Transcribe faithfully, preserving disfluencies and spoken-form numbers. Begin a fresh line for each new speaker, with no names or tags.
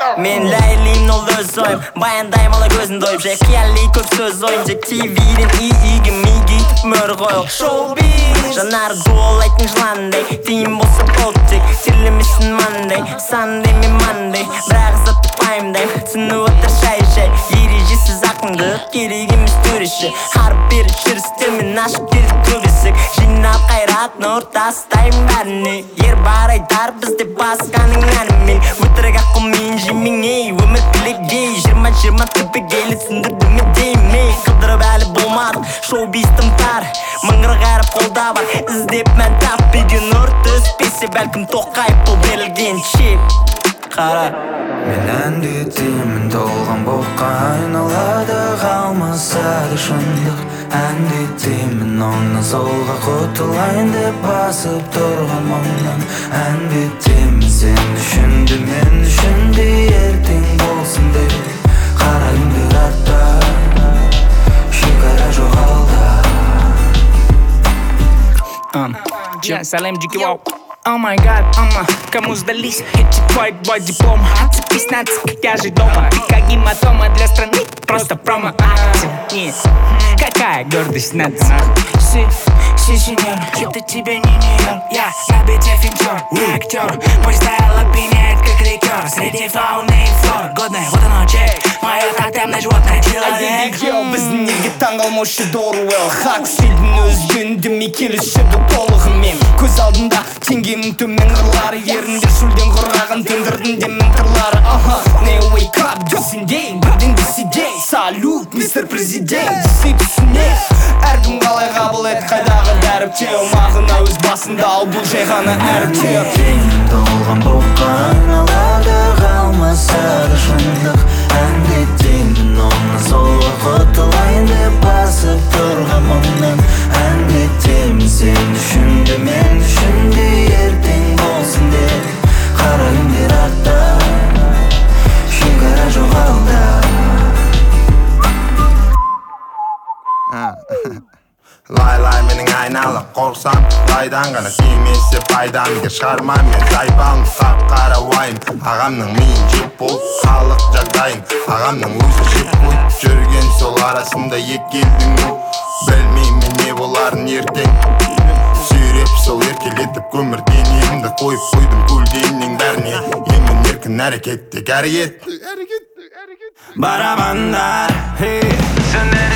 Men Ләйлим ол өз ойым, баяндайым ала көзін дойып. Жай қиялли көп сөз ойым, жай ти виден и-иге миге етіп мөр қойып. Шоу-биз жанар голайтын жыландай, тиім болса болтек, терлемесін мандай, сандай мен мандай. Бірақ заты пайымдайм, түсіні отыр шай-шай. Ережесіз ақынды керек емес төреші. Харып бері жүрістермен ашып келді көбесік. Жинап қайратын ортастайым бәріне. Ер бар айтар бізде басқаның әнімен. Өтірік ақыл мен жемең ей, өмір кілегей. Жиырма-жиырма түпі келі түсіндірді ме деймей. Қылдырып әлі болмадық, шоу-биз тым тар. Мыңғыр ғарып қолда бар, іздеп мән таппеген ұрт түспесе бәлкім тоқайып бұл берілген чеп. Қара
Мен әндетемін толған боққа айналады қалмаса да шындық. Әндетемін оңнан солға құтылайын деп басып тұрған мұңнан. Әндетемін сен үшінді мен үшінді ертең болсын деп қараймын артта шекара жоқ алда.
Yeah, салем джики вау. Oh my god, ама, кому сдались эти твои два диплома? Отцепись на цик, я же дома. Ты как гематома для страны, просто промо-акция. Какая гордость нация.
Си, си, сеньор, это тебе не Нью-Йорк. Я на бите финтер, я актер. Мой стайл опьяняет как ликер. Среди фауны и флор, годное, вот оно чек. Мое тотемное животное человек.
Біздің неге таңғалмаушы Доруэлл. Хак селдің өзгенді ме келісшеді толығымен. Көз алдында теңгенің төмен қырлары. Еріндер сүлден құрғаған тындырдың демен қырлары. Не wake up десіндей, бірден десідей. Салют, мистер президент, десе түсіне. Әркім қалай қабыл ет, қайдағы дәріптеу. Мағына өз басында, ал бұл жай ғана әріптеу.
Әндетемін толған боққа айналады қалмаса да шындық. Әндетемін оңнан солға құтылайын деп басып тұрған мұңнан. Әндетемін сен үшінді мен үшінді ертең болсын деп қараймын бер артта шекара жоқ алда.
Лай-лай менің айналып қорсам қайдан ғана тимесе пайдам. Егер шығармам мен тайпалым қап-қара уайым. Ағамның миын жеп болып халық жағдайын. Ағамның өзі жеп қойып жүрген сол арасында екі елдің. Білмеймін не боларын ертең. Сүйреп сол еркелетіп көмір денемді қойып қойдым көлденең бәріне. Емен еркін әрекетте әрекет.
Барабандар, hey.